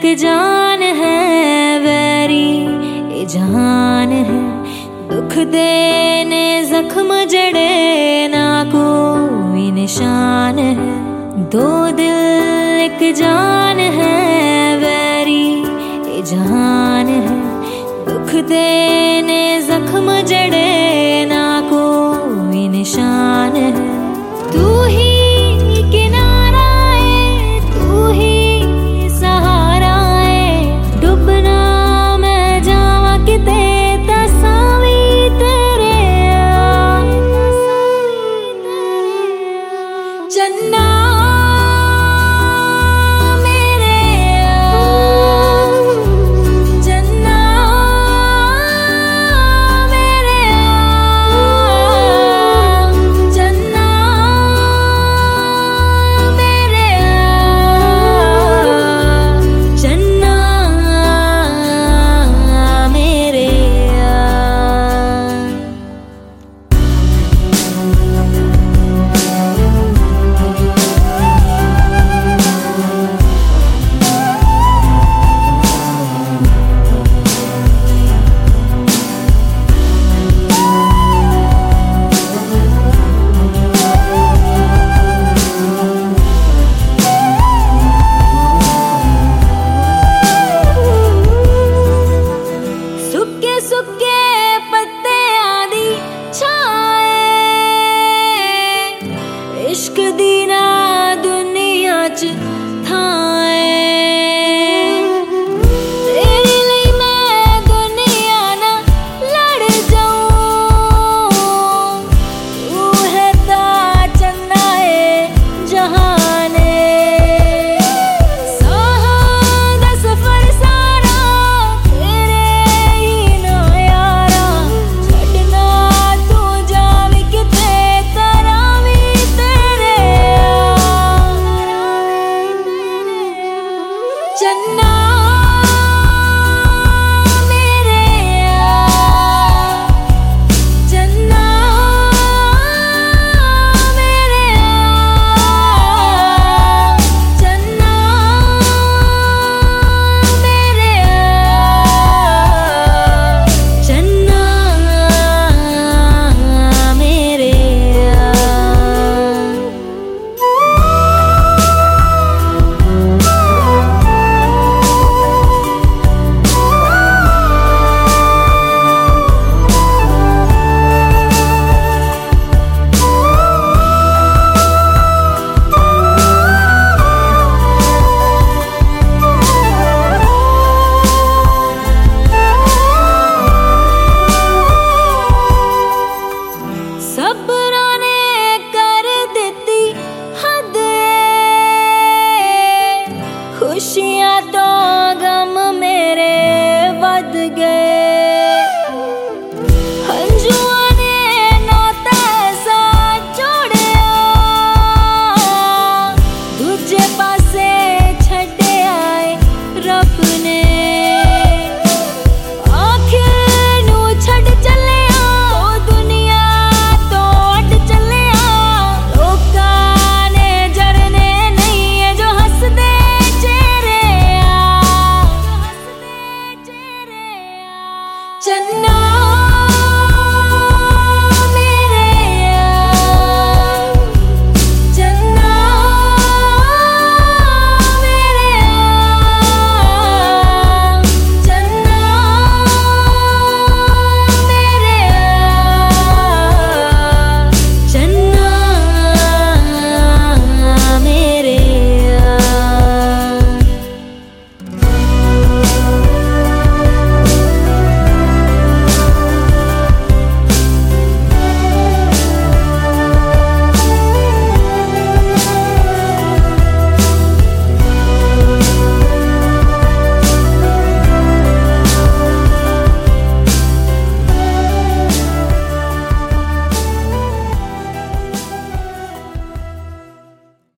जान है वैरी ये जहान है, दुख देने जख्म जड़े ना कोई निशान है। दो दिल एक जान है वैरी ये जहान है, दुख देने जख्म जड़े ना कोई निशान है। तू ही किनारा है, तू ही सहारा है, डूबना मैं जावा किते तसावी तेरे चन्ना इश्क दी ना दुनिया च थाए तेरे लिए मैं दुनिया ना लड़ जाऊं। तू है ता चन्ना है जहाने साहा दा सफर सारा तेरे ही ना यारा, छड़ना तू जावी किते तरावी चन्ना मेरे चन्ना मेरे चन्ना मेरे चन्ना मेरे। सबरा ने कर देती हद, खुशियां तो गम मेरे वध गए। हंजुआ ने नाता ऐसा जोड़िया, दूजे पासे छड्डे आए रब ने। आखिर नू छड़ चले चन्ना